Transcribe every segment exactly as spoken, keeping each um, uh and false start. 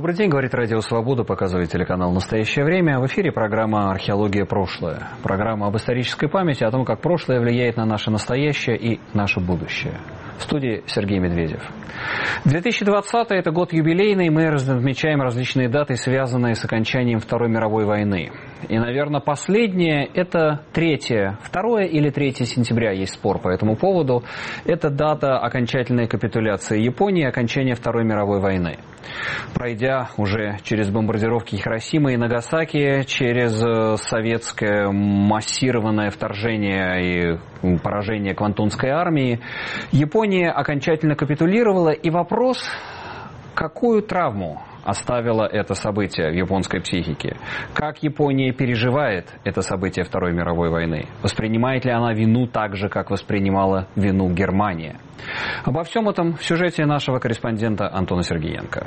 Добрый день, говорит Радио Свобода, показывает телеканал «Настоящее время». В эфире программа «Археология. Прошлое». Программа об исторической памяти, о том, как прошлое влияет на наше настоящее и наше будущее. В студии Сергей Медведев. две тысячи двадцатый – это год юбилейный, мы отмечаем различные даты, связанные с окончанием Второй мировой войны. И, наверное, последнее – это третье, второе или третье сентября, есть спор по этому поводу. Это дата окончательной капитуляции Японии, окончания Второй мировой войны. Пройдя уже через бомбардировки Хиросимы и Нагасаки, через советское массированное вторжение и поражение Квантунской армии, Япония окончательно капитулировала. И вопрос, какую травму оставило это событие в японской психике? Как Япония переживает это событие Второй мировой войны? Воспринимает ли она вину так же, как воспринимала вину Германия? Обо всем этом в сюжете нашего корреспондента Антона Сергеенко.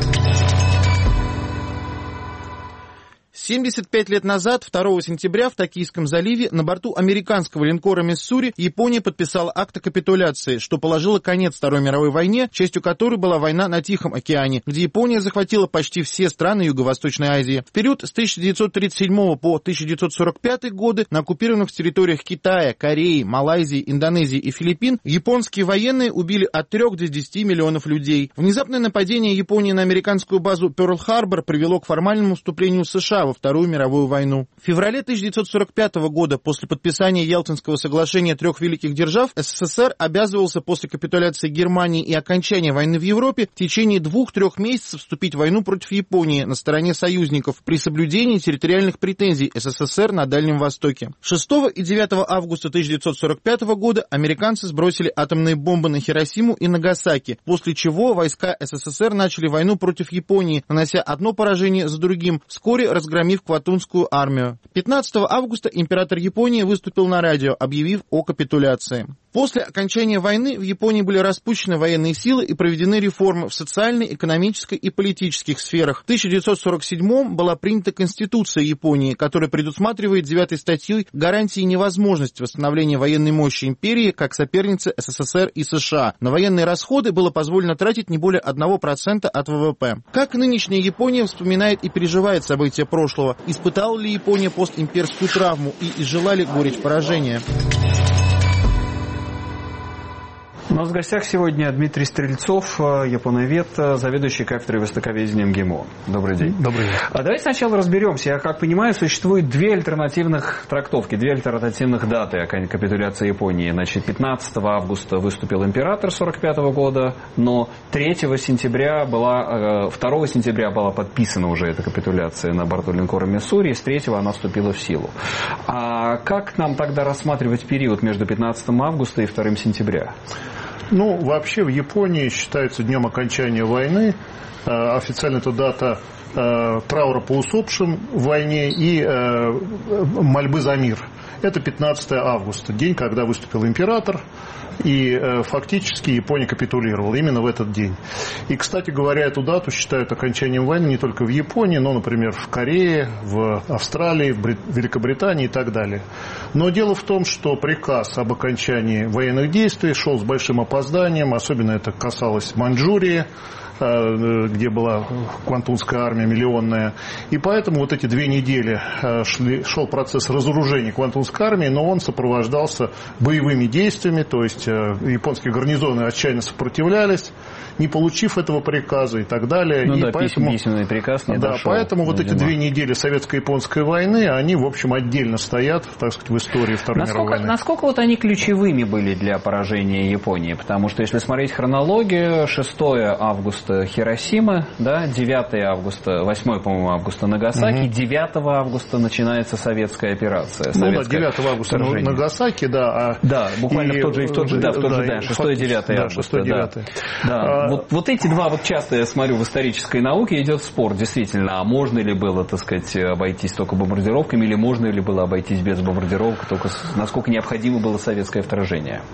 семьдесят пять лет назад, второго сентября, в Токийском заливе на борту американского линкора «Миссури» Япония подписала акт о капитуляции, что положило конец Второй мировой войне, частью которой была война на Тихом океане, где Япония захватила почти все страны Юго-Восточной Азии. В период с тысяча девятьсот тридцать седьмого по тысяча девятьсот сорок пятый годы на оккупированных территориях Китая, Кореи, Малайзии, Индонезии и Филиппин японские военные убили от трёх до десяти миллионов людей. Внезапное нападение Японии на американскую базу Пёрл-Харбор привело к формальному вступлению США во Вторую мировую войну. В феврале тысяча девятьсот сорок пятого года, после подписания Ялтинского соглашения трех великих держав, СССР обязывался после капитуляции Германии и окончания войны в Европе в течение двух-трех месяцев вступить в войну против Японии на стороне союзников при соблюдении территориальных претензий СССР на Дальнем Востоке. шестого и девятого августа тысяча девятьсот сорок пятого года американцы сбросили атомные бомбы на Хиросиму и Нагасаки, после чего войска СССР начали войну против Японии, нанося одно поражение за другим, вскоре разгромив Квантунскую армию. пятнадцатого августа император Японии выступил на радио, объявив о капитуляции. После окончания войны в Японии были распущены военные силы и проведены реформы в социальной, экономической и политических сферах. В тысяча девятьсот сорок седьмом была принята Конституция Японии, которая предусматривает девятой статьей гарантии невозможности восстановления военной мощи империи как соперницы СССР и США. На военные расходы было позволено тратить не более одного процента от ВВП. Как нынешняя Япония вспоминает и переживает события прошлого? Испытала ли Япония постимперскую травму и изжила ли горечь поражения? У нас в гостях сегодня Дмитрий Стрельцов, японовед, заведующий кафедрой востоковедения МГИМО. Добрый день. Добрый день. А давайте сначала разберемся. Я как понимаю, существует две альтернативных трактовки, две альтернативных даты капитуляции Японии. Значит, пятнадцатого августа выступил император сорок пятого года, но третьего сентября была, второго сентября была подписана уже эта капитуляция на борту линкора «Миссури», и с третьего она вступила в силу. А как нам тогда рассматривать период между пятнадцатым августа и вторым сентября? Ну, вообще в Японии считается днем окончания войны. Официально эта дата траура по усопшим в войне и мольбы за мир. Это пятнадцатого августа, день, когда выступил император, и фактически Япония капитулировала именно в этот день. И, кстати говоря, эту дату считают окончанием войны не только в Японии, но, например, в Корее, в Австралии, в Брит... Великобритании и так далее. Но дело в том, что приказ об окончании военных действий шел с большим опозданием, особенно это касалось Маньчжурии, где была Квантунская армия миллионная. И поэтому вот эти две недели шли, шел процесс разоружения Квантунской армии, но он сопровождался боевыми действиями, то есть японские гарнизоны отчаянно сопротивлялись, не получив этого приказа и так далее. Ну и да, поэтому, письменный приказ не да, дошел. Поэтому вот эти две недели советско-японской войны, они, в общем, отдельно стоят, так сказать, в истории Второй насколько, мировой войны. Насколько вот они ключевыми были для поражения Японии? Потому что, если смотреть хронологию, шестого августа Хиросима, да, девятого августа, восьмого, по-моему, августа Нагасаки, угу. девятого августа начинается советская операция. Советское ну да, девятого августа вторжение. Нагасаки, да. А, да, буквально и, в тот же, в тот же, да, в тот да, же день, шестого и девятого да, августа. шестого и девятого. Да. Да. А, вот, вот эти два, вот часто я смотрю в исторической науке идет спор, действительно, а можно ли было, так сказать, обойтись только бомбардировками, или можно ли было обойтись без бомбардировок, только насколько необходимо было советское вторжение?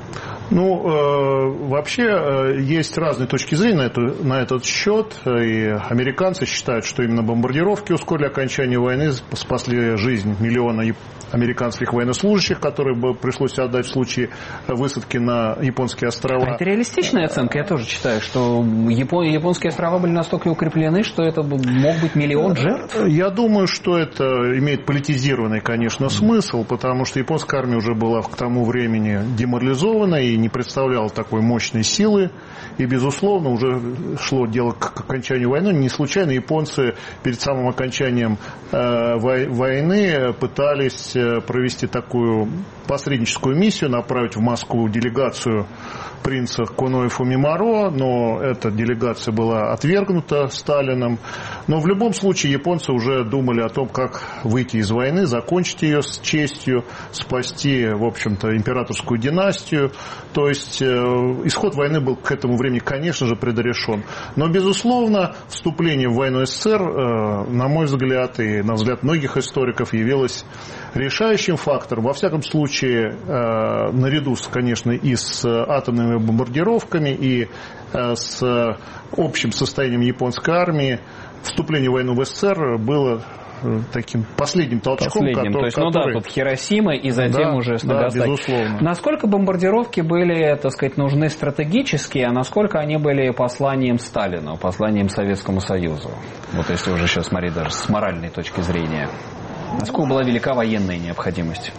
Ну, э, вообще э, есть разные точки зрения на, эту, на этот счет. И американцы считают, что именно бомбардировки ускорили окончание войны, спасли жизнь миллиона американских военнослужащих, которые бы пришлось отдать в случае высадки на японские острова. А это реалистичная оценка? Я тоже считаю, что Япон... японские острова были настолько укреплены, что это мог быть миллион жертв? Я думаю, что это имеет политизированный, конечно, смысл, потому что японская армия уже была к тому времени деморализована и не представляла такой мощной силы. И, безусловно, уже шло дело к окончанию войны. Не случайно японцы перед самым окончанием э, войны пытались провести такую посредническую миссию, направить в Москву делегацию принца Коноэ Фумиморо, но эта делегация была отвергнута Сталином. Но в любом случае японцы уже думали о том, как выйти из войны, закончить ее с честью, спасти, в общем-то, императорскую династию. То есть исход войны был к этому времени, конечно же, предрешен. Но, безусловно, вступление в войну СССР, на мой взгляд, и на взгляд многих историков, явилось решающим фактором. Во всяком случае, наряду, конечно, и с атомными бомбардировками, и с общим состоянием японской армии, вступление в войну в СССР было таким последним толчком. Последним. Который, То есть, ну который... да, тут Хиросима и затем да, уже с да, безусловно. Насколько бомбардировки были, так сказать, нужны стратегически, а насколько они были посланием Сталину, посланием Советскому Союзу? Вот если уже сейчас смотреть даже с моральной точки зрения. Насколько была велика военная необходимость?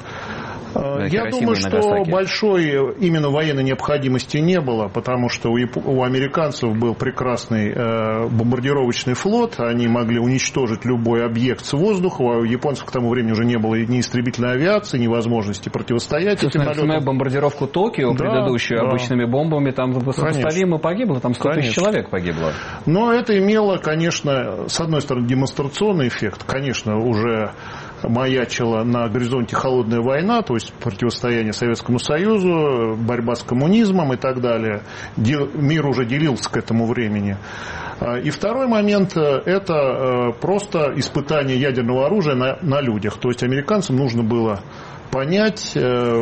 Я думаю, что большой именно военной необходимости не было, потому что у, яп... у американцев был прекрасный э, бомбардировочный флот, они могли уничтожить любой объект с воздуха, а у японцев к тому времени уже не было ни истребительной авиации, ни возможности противостоять этим налетам. Бомбардировку Токио, да, предыдущую, да, обычными бомбами, там сопоставимо погибло, там сто тысяч человек погибло. Но это имело, конечно, с одной стороны, демонстрационный эффект, конечно, уже маячила на горизонте холодная война, то есть противостояние Советскому Союзу, борьба с коммунизмом и так далее. Мир уже делился к этому времени. И второй момент – это просто испытание ядерного оружия на, на людях. То есть американцам нужно было понять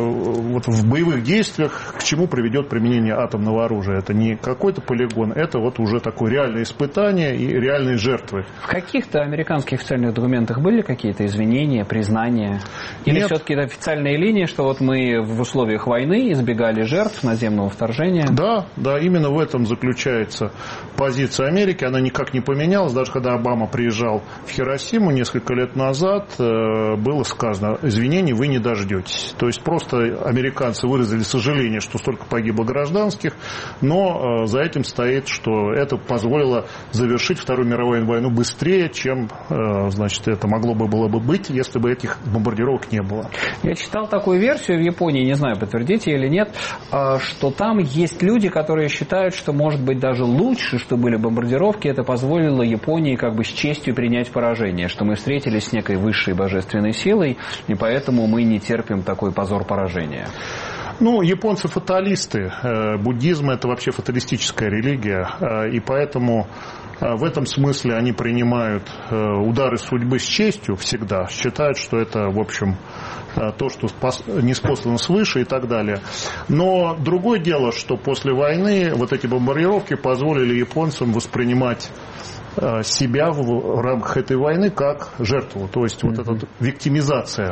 вот в боевых действиях, к чему приведет применение атомного оружия. Это не какой-то полигон, это вот уже такое реальное испытание и реальные жертвы. В каких-то американских официальных документах были какие-то извинения, признания? Или все-таки это официальная линия, что вот мы в условиях войны избегали жертв наземного вторжения? Да, да, именно в этом заключается позиция Америки. Она никак не поменялась. Даже когда Обама приезжал в Хиросиму несколько лет назад, было сказано: извинений вы не дождетесь. То есть просто американцы выразили сожаление, что столько погибло гражданских, но за этим стоит, что это позволило завершить Вторую мировую войну быстрее, чем, значит, это могло бы было бы быть, если бы этих бомбардировок не было. Я читал такую версию в Японии, не знаю, подтвердите или нет, что там есть люди, которые считают, что, может быть, даже лучше, что были бомбардировки, это позволило Японии как бы с честью принять поражение, что мы встретились с некой высшей божественной силой, и поэтому мы не терпим такой позор поражения. Ну, японцы фаталисты. Буддизм – это вообще фаталистическая религия, и поэтому в этом смысле они принимают удары судьбы с честью всегда, считают, что это, в общем, то, что ниспослано свыше и так далее. Но другое дело, что после войны вот эти бомбардировки позволили японцам воспринимать себя в рамках этой войны как жертву. То есть mm-hmm. вот эта виктимизация,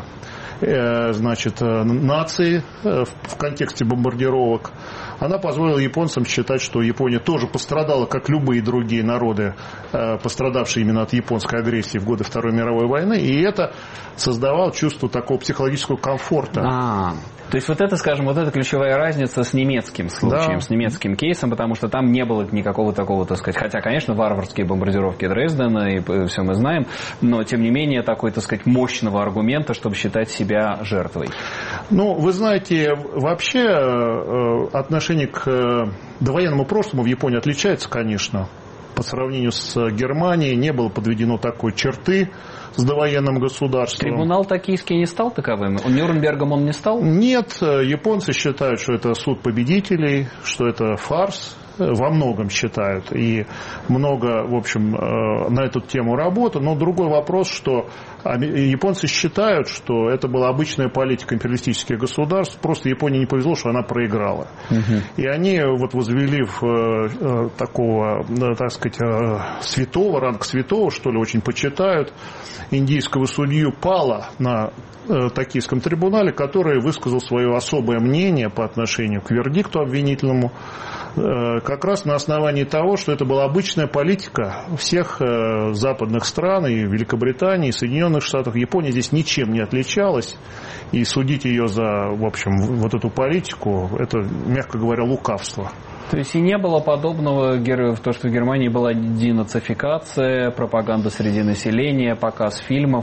значит, нации в контексте бомбардировок, она позволила японцам считать, что Япония тоже пострадала, как любые другие народы, пострадавшие именно от японской агрессии в годы Второй мировой войны, и это создавало чувство такого психологического комфорта. А, то есть вот это, скажем, вот эта ключевая разница с немецким случаем, да. с немецким кейсом, потому что там не было никакого такого, так сказать, хотя, конечно, варварские бомбардировки Дрездена, и все мы знаем, но, тем не менее, такой, так сказать, мощного аргумента, чтобы считать себя жертвой. Ну, вы знаете, вообще отношение к довоенному прошлому в Японии отличается, конечно. По сравнению с Германией не было подведено такой черты с довоенным государством. Трибунал токийский не стал таковым? Нюрнбергом он не стал? Нет, японцы считают, что это суд победителей, что это фарс. Во многом считают. И много, в общем, на эту тему работы. Но другой вопрос, что японцы считают, что это была обычная политика империалистических государств, просто Японии не повезло, что она проиграла. Угу. И они вот возвели в э, такого, э, так сказать, э, святого, ранг святого, что ли, очень почитают, индийского судью Пала на э, Токийском трибунале, который высказал свое особое мнение по отношению к вердикту обвинительному, э, как раз на основании того, что это была обычная политика всех э, западных стран, и Великобритании, и Соединенных Штатов. Япония здесь ничем не отличалась, и судить ее за, в общем, вот эту политику, это, мягко говоря, лукавство. То есть и не было подобного в то, что в Германии была денацификация, пропаганда среди населения, показ фильмов?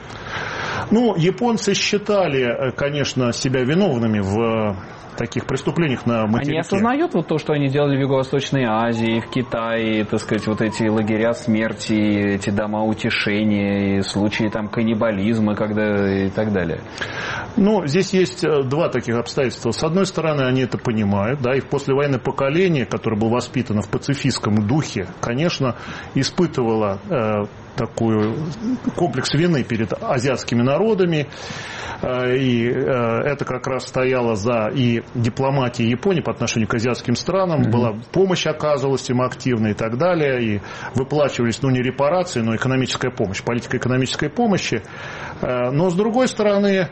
Ну, японцы считали, конечно, себя виновными в таких преступлениях на материке. Они осознают вот то, что они делали в Юго-Восточной Азии, в Китае, так сказать, вот эти лагеря смерти, эти дома утешения, и случаи там каннибализма, когда и так далее? Ну, здесь есть два таких обстоятельства. С одной стороны, они это понимают, да, и послевоенное поколение, которое было воспитано в пацифистском духе, конечно, испытывало э, такой комплекс вины перед азиатскими народами, и это как раз стояло за и дипломатией Японии по отношению к азиатским странам, mm-hmm. была помощь оказывалась им активной и так далее, и выплачивались, ну, не репарации, но экономическая помощь, политика экономической помощи. Но, с другой стороны,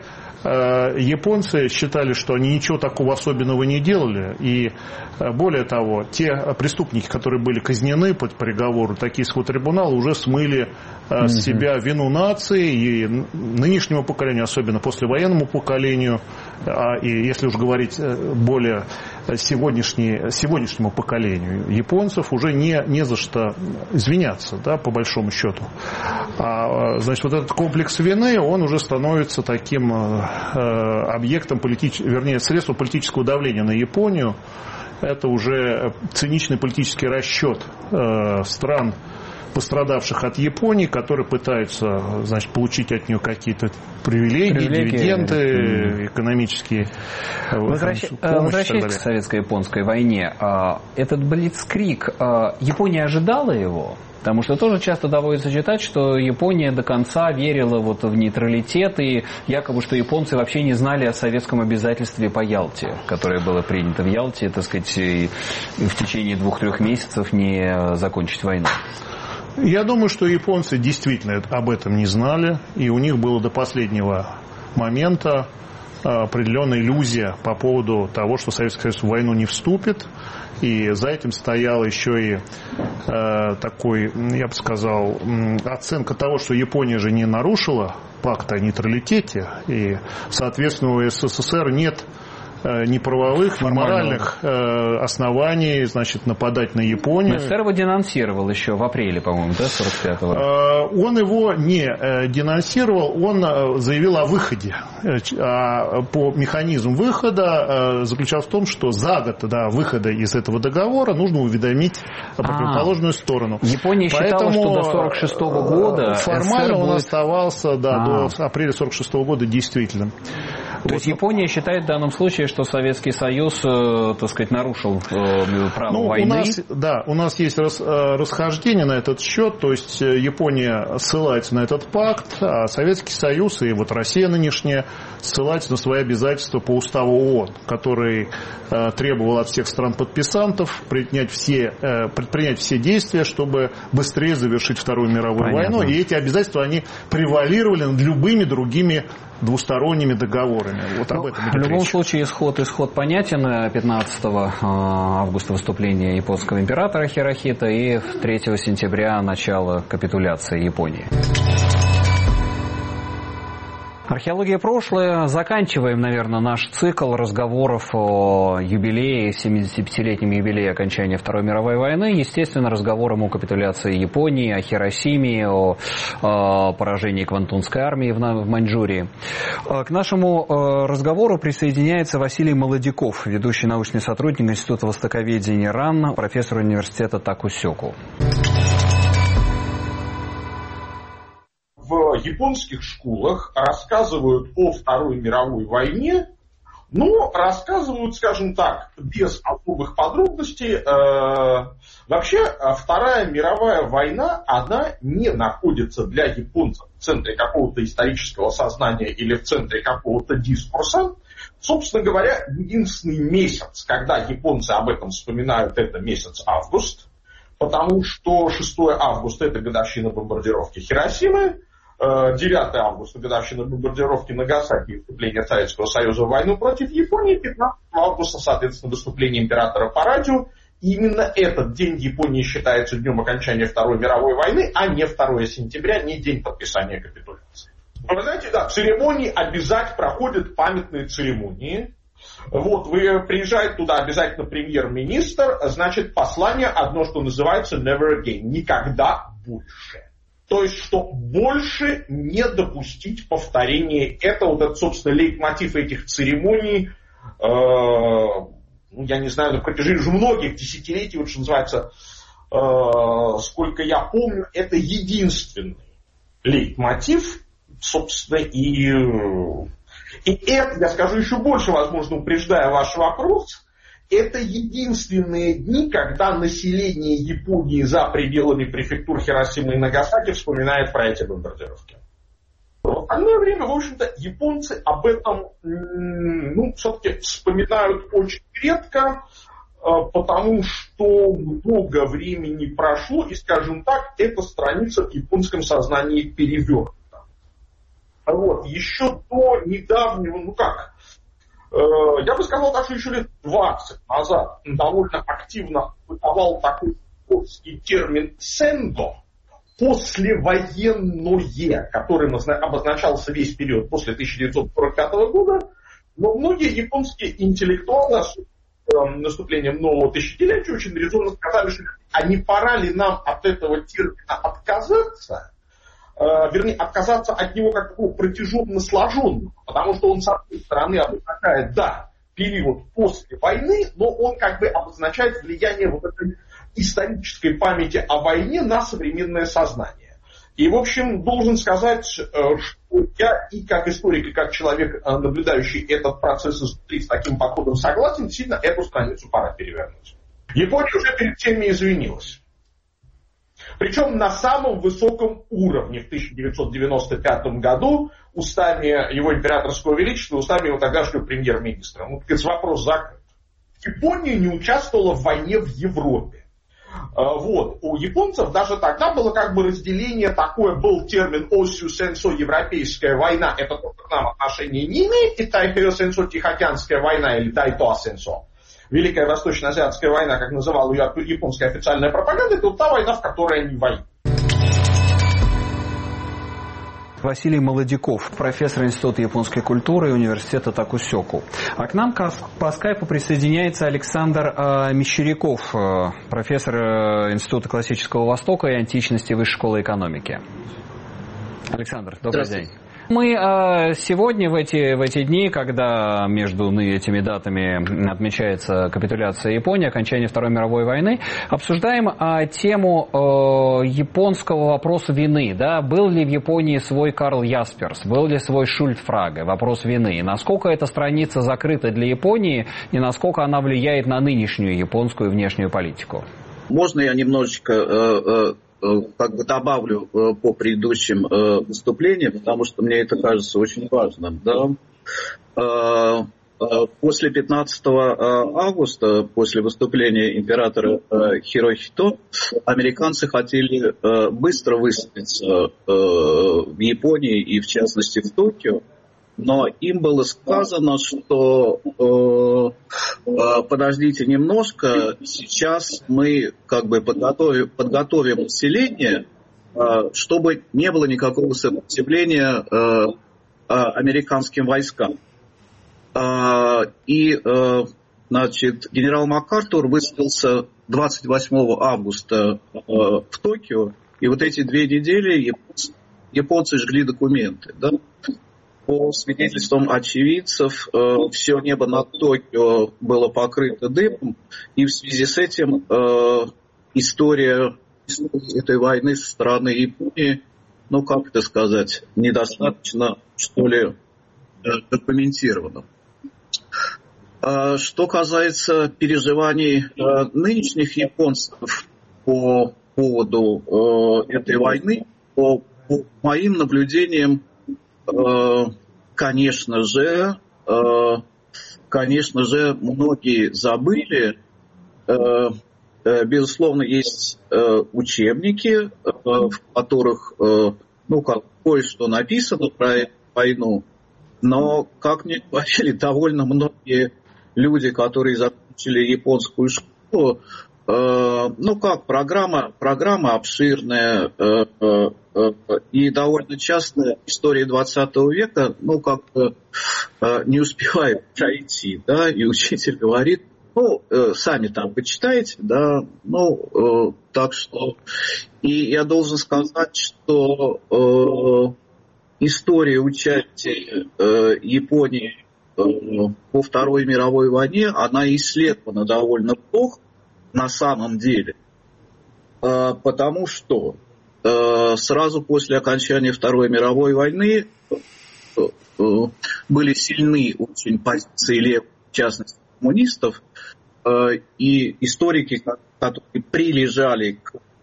японцы считали, что они ничего такого особенного не делали, и более того, те преступники, которые были казнены по приговору Токийского трибунала, уже смыли mm-hmm. с себя вину нации и нынешнему поколению, особенно послевоенному поколению, а и если уж говорить более сегодняшней, сегодняшнему поколению японцев, уже не, не за что извиняться, да, по большому счету. А, значит, вот этот комплекс вины, он уже становится таким объектом, политич... вернее, средством политического давления на Японию. Это уже циничный политический расчет э, стран, пострадавших от Японии, которые пытаются, значит, получить от нее какие-то привилегии, привилегии. дивиденды, mm-hmm. экономические. Возвращ... Возвращаясь к советско-японской войне, этот блицкриг, Япония ожидала его? Потому что тоже часто доводится читать, что Япония до конца верила вот в нейтралитет, и якобы, что японцы вообще не знали о советском обязательстве по Ялте, которое было принято в Ялте, так сказать, и в течение двух-трех месяцев не закончить войну. Я думаю, что японцы действительно об этом не знали, и у них было до последнего момента определенная иллюзия по поводу того, что Советский Союз в войну не вступит. И за этим стояла еще и э, такой, я бы сказал, оценка того, что Япония же не нарушила пакт о нейтралитете, и, соответственно, у СССР нет ни правовых, ни моральных э, оснований, значит, нападать на Японию. СССР его денонсировал еще в апреле, по-моему, да, сорок пятого? Э, он его не э, денонсировал, он заявил о выходе. А по механизму выхода э, заключался в том, что за год до выхода из этого договора нужно уведомить противоположную сторону. Япония Поэтому, считала, что до сорок шестого года формально он будет... оставался, да, а. до апреля сорок шестого года действительно. То вот. есть Япония считает в данном случае, что Советский Союз, так сказать, нарушил право ну, войны? У нас, да, у нас есть рас, расхождение на этот счет, то есть Япония ссылается на этот пакт, а Советский Союз и вот Россия нынешняя ссылается на свои обязательства по уставу ООН, который требовал от всех стран-подписантов предпринять все, предпринять все действия, чтобы быстрее завершить Вторую мировую Понятно. войну, и эти обязательства, они превалировали над любыми другими двусторонними договорами. Вот об ну, этом в любом речь. случае исход, исход понятен. пятнадцатого августа выступление японского императора Хирохита и третьего сентября начало капитуляции Японии. Археология прошлое. Заканчиваем, наверное, наш цикл разговоров о юбилее, семидесятипятилетнем юбилее окончания Второй мировой войны. Естественно, разговором о капитуляции Японии, о Хиросиме, о, о поражении Квантунской армии в, в Маньчжурии. К нашему разговору присоединяется Василий Молодяков, ведущий научный сотрудник Института востоковедения РАН, профессор университета Такусёку. В японских школах рассказывают о Второй мировой войне, Но рассказывают, скажем так, без особых подробностей. Э, вообще, Вторая мировая война, она не находится для японцев в центре какого-то исторического сознания или в центре какого-то дискурса. Собственно говоря, единственный месяц, когда японцы об этом вспоминают, это месяц август, потому что шестое августа – это годовщина бомбардировки Хиросимы, девятое августа – годовщина бомбардировки Нагасаки и вступления Советского Союза в войну против Японии, пятнадцатого августа, соответственно, выступление императора по радио. И именно этот день Японии считается днем окончания Второй мировой войны, а не второе сентября, не день подписания капитуляции. Вы знаете, да, церемонии обязательно проходят памятные церемонии. Вот, вы приезжаете туда обязательно премьер-министр, значит, послание одно, что называется never again, никогда больше. То есть, что больше не допустить повторения этого, вот это, собственно, лейтмотив этих церемоний, э, ну, я не знаю, на протяжении уже многих десятилетий, вот что называется, э, сколько я помню, это единственный лейтмотив, собственно, и, и это, я скажу еще больше, возможно, упреждая ваш вопрос, это единственные дни, когда население Японии за пределами префектур Хиросимы и Нагасаки вспоминает про эти бомбардировки. В остальное время, в общем-то, японцы об этом, ну, все-таки вспоминают очень редко, потому что много времени прошло, и, скажем так, эта страница в японском сознании перевернута. Вот, еще до недавнего, ну как, я бы сказал, так что еще лет двадцать назад довольно активно бытовал такой японский термин «сендо», послевоенное, которым обозначался весь период после тысяча девятьсот сорок пятого года, но многие японские интеллектуалы с наступлением нового тысячелетия очень резонно сказали, что а не пора ли нам от этого термина отказаться, вернее, отказаться от него как такого протяженно сложенного, потому что он, с одной стороны, обозначает, да, период после войны, но он как бы обозначает влияние вот этой исторической памяти о войне на современное сознание. И, в общем, должен сказать, что я и как историк, и как человек, наблюдающий этот процесс изнутри с таким подходом согласен, сильно эту страницу пора перевернуть. Япония уже перед всеми извинилась. Причем на самом высоком уровне в тысяча девятьсот девяносто пятом году устами его императорского величества, устами его тогдашнего премьер-министра. Ну, так вопрос закрыт. Япония не участвовала в войне в Европе. Вот. У японцев даже тогда было как бы разделение такое, был термин «Осью сенсо» европейская война, это то, что к нам отношения не имеет, и «Тайпео сенсо» тихоокеанская война или «Тайтоа сенсо». Великая Восточно-Азиатская война, как называла ее японская официальная пропаганда, это вот та война, в которой они воюют. Василий Молодяков, профессор Института японской культуры и университета Такусёку. А к нам по скайпу присоединяется Александр э, Мещеряков, э, профессор э, Института классического Востока и античности Высшей школы экономики. Александр, добрый день. Мы э, сегодня, в эти, в эти дни, когда между этими датами отмечается капитуляция Японии, окончание Второй мировой войны, обсуждаем э, тему э, японского вопроса вины. Да? Был ли в Японии свой Карл Ясперс, был ли свой Шульдфраге, вопрос вины. И насколько эта страница закрыта для Японии, и насколько она влияет на нынешнюю японскую внешнюю политику? Можно я немножечко... Э, э... как бы добавлю э, по предыдущим э, выступлениям, потому что мне это кажется очень важным. Да? Э, э, после пятнадцатого августа, после выступления императора э, Хирохито, американцы хотели э, быстро высадиться э, в Японии и, в частности, в Токио. Но им было сказано, что э, э, подождите немножко, сейчас мы как бы подготовим, подготовим население, э, чтобы не было никакого сопротивления э, э, американским войскам. Э, и э, значит, генерал МакАртур высадился двадцать восьмого августа э, в Токио, и вот эти две недели японцы, японцы жгли документы, да? По свидетельствам очевидцев, э, все небо над Токио было покрыто дымом, и в связи с этим э, история, история этой войны со стороны Японии, ну как это сказать, недостаточно, что ли, э, документирована. Что касается переживаний нынешних японцев по поводу этой войны, то по моим наблюдениям, конечно же, конечно же, многие забыли. Безусловно, есть учебники, в которых, ну, как кое-что написано про эту войну, но, как мне говорили, довольно многие люди, которые закончили японскую школу, э, ну как, программа, программа обширная э, э, э, и довольно часто история двадцатого века, ну как бы э, не успевает пройти, да, и учитель говорит, ну, э, сами там почитайте, да, ну, э, так что, и я должен сказать, что э, история участия э, Японии по Второй мировой войне, она исследована довольно плохо на самом деле, потому что сразу после окончания Второй мировой войны были сильны очень позиции левых, в частности коммунистов, и историки, которые прилежали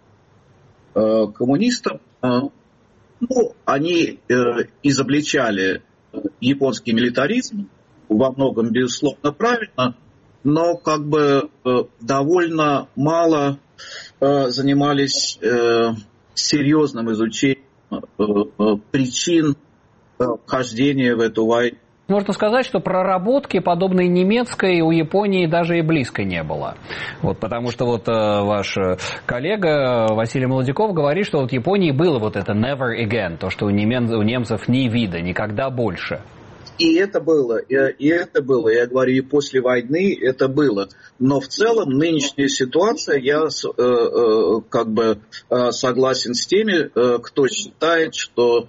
к коммунистам, ну, они изобличали японский милитаризм, во многом, безусловно, правильно, но как бы э, довольно мало э, занимались э, серьезным изучением э, э, причин э, вхождения в эту войну. Можно сказать, что проработки, подобной немецкой, у Японии даже и близко не было. Вот, потому что вот э, ваш коллега Василий Молодяков говорит, что вот в Японии было вот это never again, то, что у, немен, у немцев ни вида, никогда больше. И это было, и это было, я говорю, и после войны это было. Но в целом нынешняя ситуация, я э, э, как бы э, согласен с теми, э, кто считает, что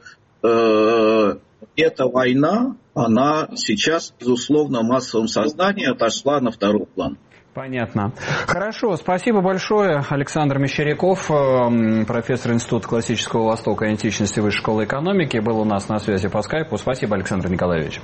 э, эта война, она сейчас, безусловно, в массовом сознании отошла на второй план. Понятно. Хорошо, спасибо большое. Александр Мещеряков, профессор Института классического Востока и античности Высшей школы экономики, был у нас на связи по скайпу. Спасибо, Александр Николаевич.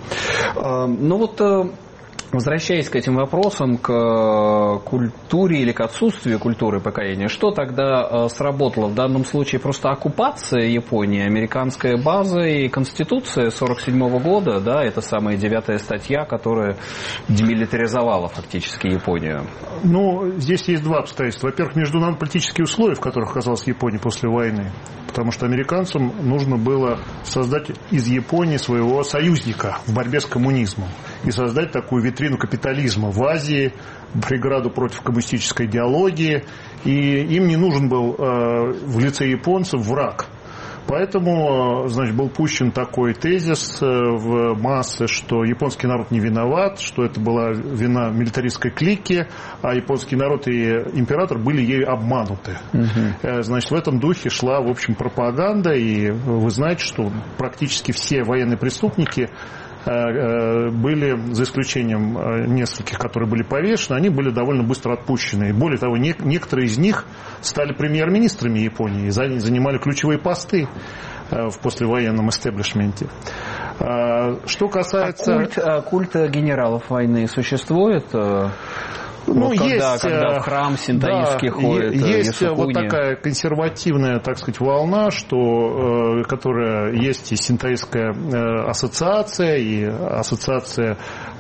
Ну вот, возвращаясь к этим вопросам, к культуре или к отсутствию культуры покаяния, что тогда сработало? В данном случае просто оккупация Японии, американская база и Конституция сорок седьмого года, да, это самая девятая статья, которая демилитаризовала фактически Японию. Ну, здесь есть два обстоятельства. Во-первых, международно-политические условия, в которых оказалась Япония после войны. Потому что американцам нужно было создать из Японии своего союзника в борьбе с коммунизмом. И создать такую витрину капитализма в Азии, преграду против коммунистической идеологии. И им не нужен был э, в лице японцев враг. Поэтому, значит, был пущен такой тезис в массы, что японский народ не виноват, что это была вина милитаристской клики, а японский народ и император были ею обмануты. Угу. Значит, в этом духе шла, в общем, пропаганда, и вы знаете, что практически все военные преступники были, за исключением нескольких, которые были повешены, они были довольно быстро отпущены. И более того, не, некоторые из них стали премьер-министрами Японии и занимали ключевые посты в послевоенном истеблишменте. Что касается... А культ, культ генералов войны существует? Ну, вот когда, есть, когда в храм синтоистский, да, ходит есть Ясукуни. Вот такая консервативная, так сказать, волна, что, которая есть и синтоистская ассоциация, и ассоциация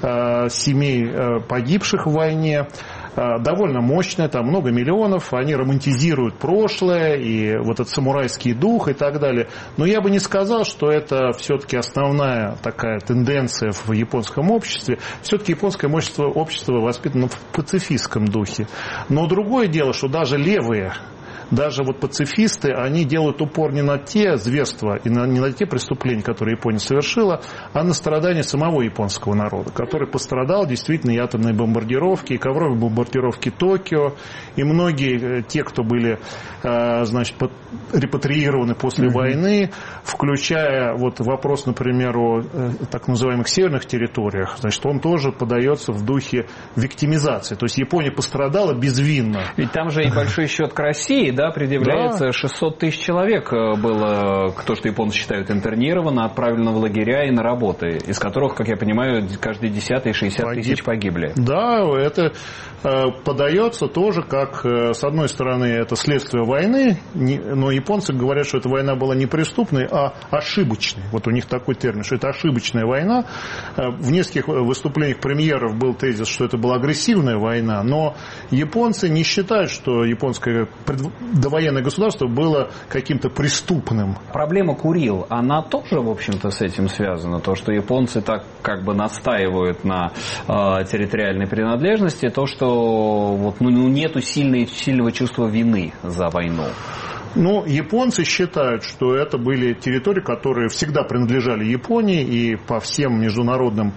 семей погибших в войне. Довольно мощная, там много миллионов, они романтизируют прошлое и вот этот самурайский дух и так далее. Но я бы не сказал, что это все-таки основная такая тенденция в японском обществе. Все-таки японское общество, общество воспитано в пацифистском духе. Но другое дело, что даже левые, даже вот пацифисты, они делают упор не на те зверства и на, не на те преступления, которые Япония совершила, а на страдания самого японского народа, который пострадал действительно и атомные бомбардировки, и ковровые бомбардировки Токио, и многие те, кто были, значит, репатриированы после mm-hmm. войны, включая вот вопрос, например, о так называемых северных территориях, значит, он тоже подается в духе виктимизации. То есть Япония пострадала безвинно. Ведь там же и большой счет к России, да, предъявляется. Да. шестьсот тысяч человек было, то, что японцы считают, интернировано, отправлено в лагеря и на работы, из которых, как я понимаю, каждый десятый шестьдесят Погиб. тысяч погибли. Да, это э, подается тоже как, э, с одной стороны, это следствие войны, не, но японцы говорят, что эта война была не преступной, а ошибочной. Вот у них такой термин, что это ошибочная война. Э, в нескольких выступлениях премьеров был тезис, что это была агрессивная война, но японцы не считают, что японское довоенное государство было каким-то преступным. Проблема Курил, она тоже, в общем-то, с этим связана. То, что японцы так как бы настаивают на э, территориальной принадлежности, то, что вот, ну, нету сильной, сильного чувства вины за войну. Ну, японцы считают, что это были территории, которые всегда принадлежали Японии, и по всем международным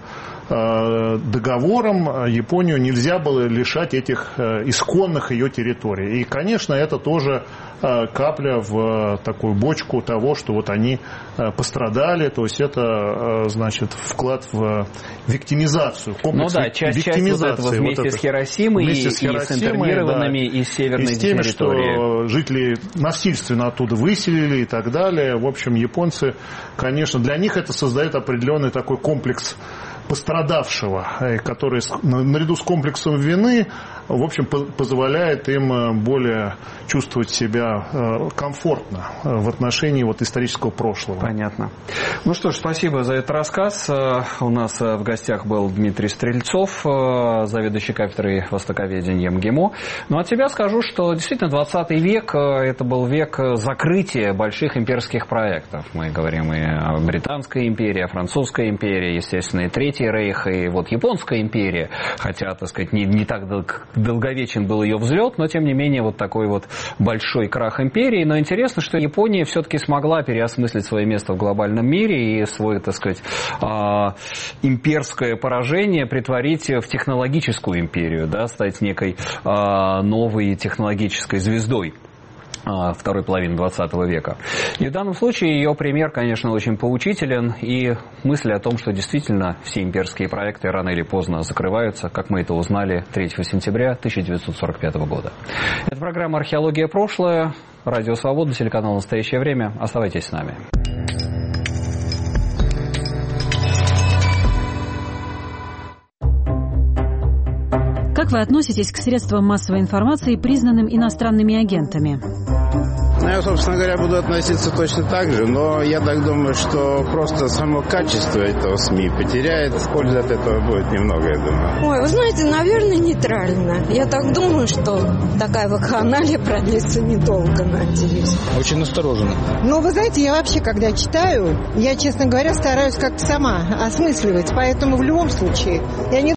э, договорам Японию нельзя было лишать этих э, исконных ее территорий. И, конечно, это тоже э, капля в такую бочку того, что вот они э, пострадали, то есть это, э, значит, вклад в виктимизацию, комплекс ну да, часть, виктимизации. Часть вот этого вместе вот с Хиросимой вместе и, с Хиросимой, и с интернированными да, из северной и с теми, территории. Что жители насильственно оттуда выселили и так далее. В общем, японцы, конечно, для них это создает определенный такой комплекс пострадавшего, который наряду с комплексом вины, в общем, позволяет им более чувствовать себя комфортно в отношении вот исторического прошлого. Понятно. Ну что ж, спасибо за этот рассказ. У нас в гостях был Дмитрий Стрельцов, заведующий кафедрой востоковедения МГИМО. Ну, от себя скажу, что действительно двадцатый век – это был век закрытия больших имперских проектов. Мы говорим и о Британской империи, о Французской империи, естественно, и Третий Рейх, и вот Японская империя. Хотя, так сказать, не, не так долговечен был ее взлет, но, тем не менее, вот такой вот большой крах империи. Но интересно, что Япония все-таки смогла переосмыслить свое место в глобальном мире и свое, так сказать, имперское поражение притворить в технологическую империю, да, стать некой новой технологической звездой второй половины двадцатого века. И в данном случае ее пример, конечно, очень поучителен, и мысль о том, что действительно все имперские проекты рано или поздно закрываются, как мы это узнали третьего сентября тысяча девятьсот сорок пятого года. Это программа «Археология. Прошлое», Радио Свобода, телеканал «Настоящее время». Оставайтесь с нами. Как вы относитесь к средствам массовой информации, признанным иностранными агентами? Ну, я, собственно говоря, буду относиться точно так же, но я так думаю, что просто само качество этого СМИ потеряет, пользы от этого будет немного, я думаю. Ой, вы знаете, наверное, нейтрально. Я так думаю, что такая вакханалия продлится недолго, надеюсь. Очень настороженно. Ну, вы знаете, я вообще, когда читаю, я, честно говоря, стараюсь как-то сама осмысливать, поэтому в любом случае я не